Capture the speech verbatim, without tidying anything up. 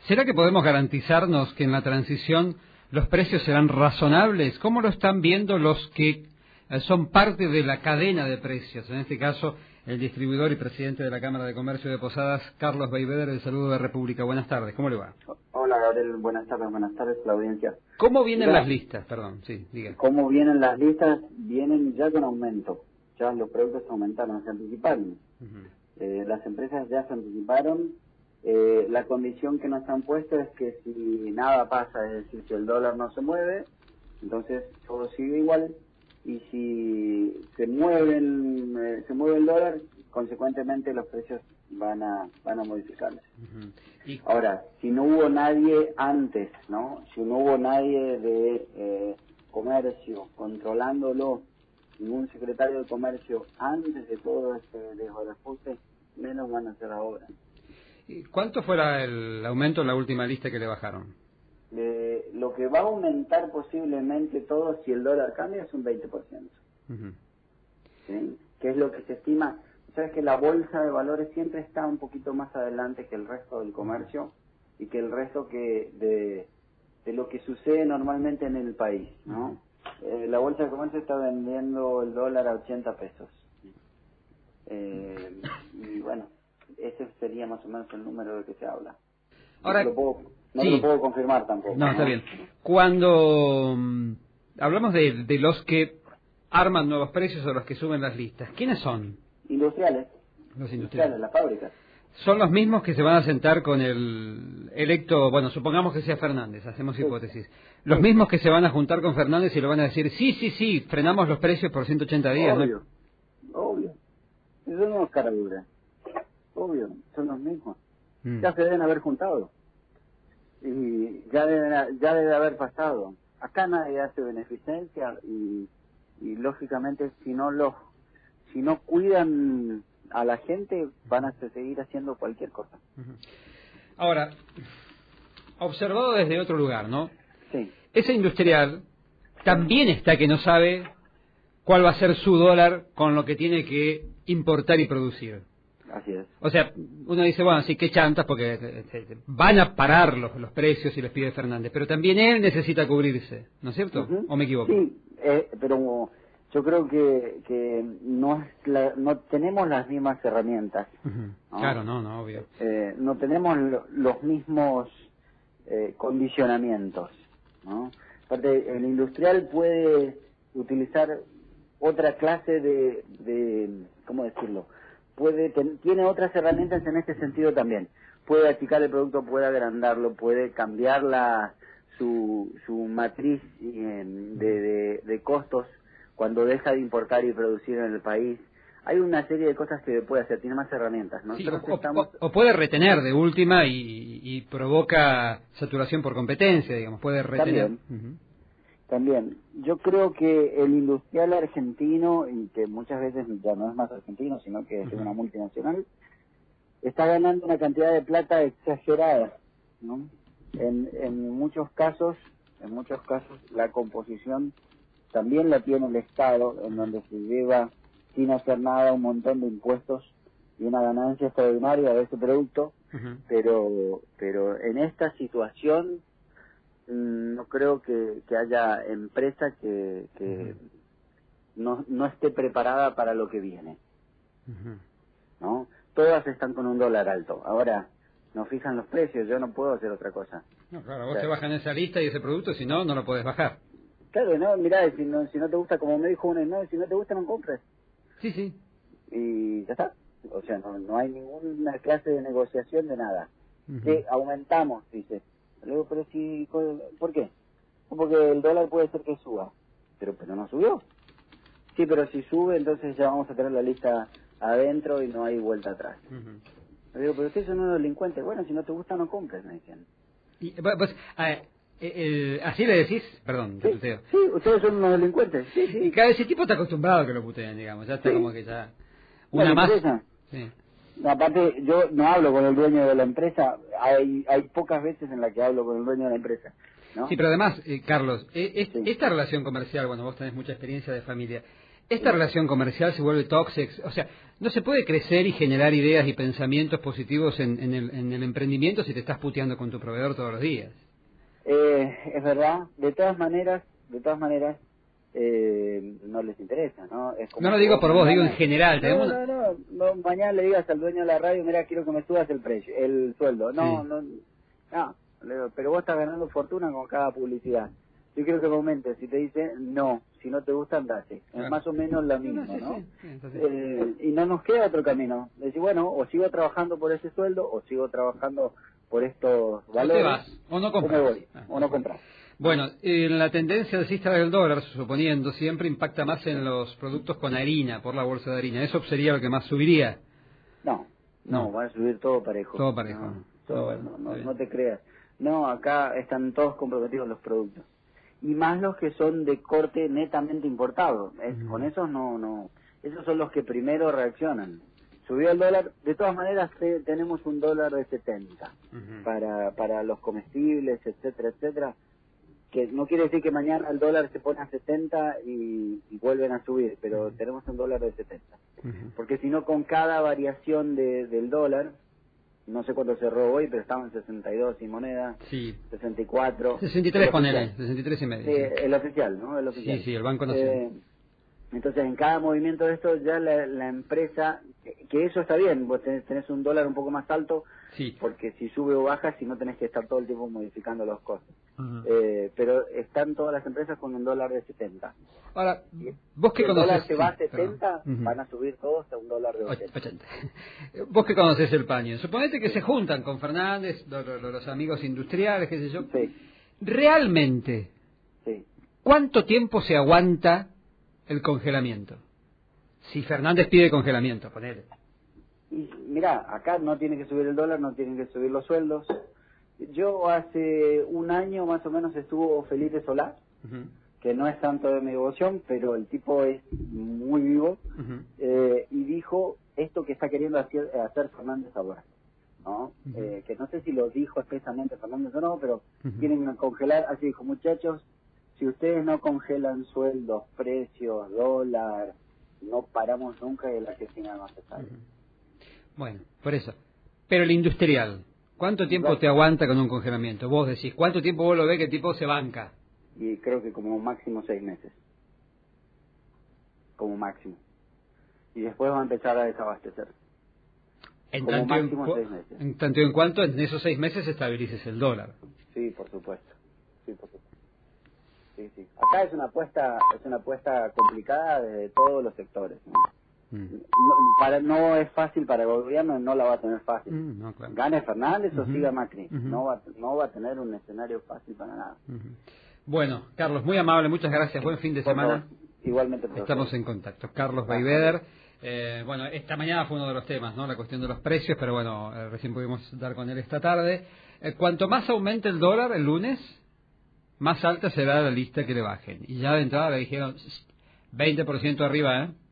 ¿Será que podemos garantizarnos que en la transición los precios serán razonables? ¿Cómo lo están viendo los que eh, son parte de la cadena de precios? En este caso, el distribuidor y presidente de la Cámara de Comercio de Posadas, Carlos Beigbeder, del Saludo de República. Buenas tardes, ¿cómo le va? Hola, Gabriel, buenas tardes, buenas tardes a la audiencia. ¿Cómo vienen Mira, las listas? Perdón, sí, diga. ¿Cómo vienen las listas? Vienen ya con aumento. Ya los productos aumentaron, se anticiparon. Uh-huh. eh, las empresas ya se anticiparon. Eh, la condición que nos han puesto es que si nada pasa, es decir, si el dólar no se mueve, entonces todo sigue igual. Y si se mueven, eh, se mueve el dólar, consecuentemente los precios van a van a modificarse. Uh-huh. ¿Y? Ahora, si no hubo nadie antes, ¿no? Si no hubo nadie de eh, comercio controlándolo, ningún secretario de comercio antes de todo este desbarajuste, menos van a hacer ahora. ¿Y cuánto fuera el aumento en la última lista que le bajaron? Eh, lo que va a aumentar posiblemente todo si el dólar cambia es un veinte por ciento. Uh-huh. ¿Sí? Que es lo que se estima. Sabes que la bolsa de valores siempre está un poquito más adelante que el resto del comercio y que el resto que de, de lo que sucede normalmente en el país, ¿no? Eh, la bolsa de comercio está vendiendo el dólar a ochenta pesos. Eh, y bueno, ese sería más o menos el número de que se habla. Ahora, no te lo puedo, no sí. te lo puedo confirmar tampoco. No, ¿no? está bien. Cuando um, hablamos de, de los que arman nuevos precios o los que suben las listas, ¿quiénes son? Industriales. Los industriales. industriales, las fábricas. Son los mismos que se van a sentar con el electo, bueno, supongamos que sea Fernández, hacemos hipótesis. Los sí. mismos que se van a juntar con Fernández y le van a decir, sí, sí, sí, frenamos los precios por ciento ochenta días. Obvio, ¿no? obvio. Eso no es cara dura. Obvio, son los mismos. Mm. Ya se deben haber juntado. Y ya deben, ya debe haber pasado. Acá nadie hace beneficencia y, y lógicamente si no los, si no cuidan a la gente van a seguir haciendo cualquier cosa. Ahora, observado desde otro lugar, ¿no? Sí. Ese industrial también está que no sabe cuál va a ser su dólar con lo que tiene que importar y producir. Así es. O sea, uno dice, bueno, sí, qué chantas, porque van a parar los, los precios y les pide Fernández, pero también él necesita cubrirse, ¿no es cierto? Uh-huh. ¿O me equivoco? Sí, eh, pero yo creo que que no es la, no tenemos las mismas herramientas. Uh-huh. ¿no? Claro, no, no, obvio. Eh, no tenemos lo, los mismos eh, condicionamientos, ¿no? Aparte, el industrial puede utilizar otra clase de, de ¿cómo decirlo? Puede ten, tiene otras herramientas en este sentido también. Puede achicar el producto, puede agrandarlo, puede cambiar la su su matriz de, de, de costos cuando deja de importar y producir en el país. Hay una serie de cosas que puede hacer, tiene más herramientas, ¿no? Sí, o, estamos... o, o puede retener de última y, y provoca saturación por competencia, digamos, puede retener. También, uh-huh. también. Yo creo que el industrial argentino, y que muchas veces ya no es más argentino, sino que es uh-huh. una multinacional, está ganando una cantidad de plata exagerada, ¿no? En, en muchos casos, en muchos casos, la composición también la tiene el Estado, en donde se lleva sin hacer nada un montón de impuestos y una ganancia extraordinaria de ese producto, uh-huh. pero pero en esta situación mmm, no creo que, que haya empresa que, que uh-huh. no, no esté preparada para lo que viene, uh-huh. ¿no? Todas están con un dólar alto. Ahora, nos fijan los precios, yo no puedo hacer otra cosa. No, claro, vos o sea, te bajan esa lista y ese producto, si no, no lo podés bajar. Claro, no, mirá, si no, si no te gusta, como me dijo uno, no, si no te gusta no compres. Sí, sí. Y ya está. O sea, no, no hay ninguna clase de negociación de nada. Uh-huh. Que aumentamos, dice. Luego, pero si, ¿por qué? Porque el dólar puede ser que suba. Pero, pero no subió. Sí, pero si sube, entonces ya vamos a tener la lista adentro y no hay vuelta atrás. Uh-huh. Digo, pero ustedes son unos delincuentes. Bueno, si no te gusta, no compres, me dicen. Y, pues, eh, eh, ¿así le decís? Perdón, te sí, tuteo. Sí, ustedes son unos delincuentes. Sí, sí. Y cada vez ese tipo está acostumbrado a que lo puteen, digamos. Ya está sí. como que ya... Una ¿La más... empresa? Sí. Aparte, yo no hablo con el dueño de la empresa. Hay hay pocas veces en las que hablo con el dueño de la empresa, ¿no? Sí, pero además, eh, Carlos, eh, es, sí. esta relación comercial, bueno, vos tenés mucha experiencia de familia, Esta relación comercial se vuelve tóxica, o sea, no se puede crecer y generar ideas y pensamientos positivos en, en, el, en el emprendimiento si te estás puteando con tu proveedor todos los días. Eh, es verdad, de todas maneras, de todas maneras, eh, no les interesa, ¿no? Es como No lo digo por vos, digo en general. No, Tenemos... no, no, no, mañana le digas al dueño de la radio, mira, quiero que me subas el precio, el sueldo. No, sí. no, no, le digo, pero vos estás ganando fortuna con cada publicidad. Yo quiero que me aumentes. Si te dice no, si no te gusta, andate. Claro. Es más o menos lo mismo, no, sí, ¿no? Sí, sí, entonces... eh, y no nos queda otro camino. Decir, bueno, o sigo trabajando por ese sueldo, o sigo trabajando por estos valores. O te vas, o no compras. O me voy, ah, o no compras. Bueno, eh, la tendencia alcista del dólar, suponiendo, siempre impacta más en los productos con harina, por la bolsa de harina. ¿Eso sería lo que más subiría? No, no, No. van a subir todo parejo. Todo parejo. No, todo, Ah, bueno, no, no, está no te creas. No, acá están todos comprometidos los productos. Y más los que son de corte netamente importado. Es, Uh-huh. Con esos no, no. Esos son los que primero reaccionan. Subió el dólar, de todas maneras te, tenemos un dólar de setenta Uh-huh. para, para los comestibles, etcétera, etcétera. Que no quiere decir que mañana el dólar se pone a setenta y, y vuelven a subir, pero uh-huh. tenemos un dólar de setenta. Uh-huh. Porque si no, con cada variación de, del dólar, no sé cuánto cerró hoy, pero estaba en sesenta y dos y moneda, sí. sesenta y cuatro. sesenta y tres ponele, sesenta y tres y medio. Sí, Sí. el oficial, ¿no? El oficial. Sí, sí, el Banco Nacional. Eh, entonces, en cada movimiento de esto, ya la, la empresa, que eso está bien, vos tenés, tenés un dólar un poco más alto, sí. porque si sube o baja, si no tenés que estar todo el tiempo modificando los costos. Uh-huh. eh, pero están todas las empresas con un dólar de setenta. Ahora, vos que si el conoces... dólar se va a sí, setenta, uh-huh. van a subir todos a un dólar de ochenta. ochenta. Vos que conoces el paño, suponete que sí. se juntan con Fernández, los, los, los amigos industriales, qué sé yo. Sí. Realmente, sí. ¿cuánto tiempo se aguanta el congelamiento? Si Fernández pide congelamiento, ponele. Y mirá, acá no tiene que subir el dólar, no tienen que subir los sueldos. Yo hace un año más o menos estuvo Felipe Solá, uh-huh. que no es tanto de mi devoción, pero el tipo es muy vivo, uh-huh. eh, y dijo esto que está queriendo hacer, hacer Fernández ahora, ¿no? Uh-huh. Eh, que no sé si lo dijo expresamente Fernández o no, pero uh-huh. quieren congelar, así dijo, muchachos, si ustedes no congelan sueldos, precios, dólar, no paramos nunca y la Argentina no se sale. Uh-huh. Bueno, por eso. Pero el industrial, ¿cuánto tiempo Exacto. te aguanta con un congelamiento? Vos decís, ¿cuánto tiempo vos lo ves que el tipo se banca? Y creo que como máximo seis meses. Como máximo. Y después va a empezar a desabastecer. En como tanto máximo en, seis meses. En tanto en cuanto en esos seis meses estabilices el dólar. Sí, por supuesto. Sí, por supuesto. Sí, sí. Acá es una apuesta, es una apuesta complicada de todos los sectores, ¿no? No, para, no es fácil para el gobierno, no la va a tener fácil. Mm, no, claro. Gane Fernández uh-huh. o siga Macri. Uh-huh. No va, no va a tener un escenario fácil para nada. Uh-huh. Bueno, Carlos, muy amable, muchas gracias. Buen fin de Por semana. Favor. Igualmente. Profesor. Estamos en contacto. Carlos Baiveder. Eh, bueno, esta mañana fue uno de los temas, ¿no? La cuestión de los precios, pero bueno, eh, recién pudimos dar con él esta tarde. Eh, cuanto más aumente el dólar el lunes, más alta será la lista que le bajen. Y ya de entrada le dijeron veinte por ciento arriba, ¿eh?